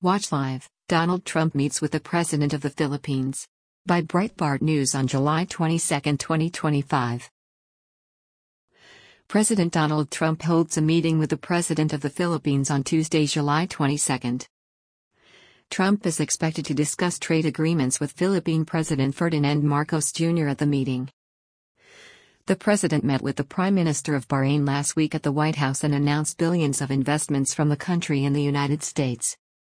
Watch live. Donald Trump meets with the President of the Philippines. By Breitbart News on July 22, 2025. President Donald Trump holds a meeting with the President of the Philippines on Tuesday, July 22. Trump is expected to discuss trade agreements with Philippine President Ferdinand Marcos Jr. at the meeting. The president met with the Prime Minister of Bahrain last week at the White House and announced billions of investments from the country in the United States.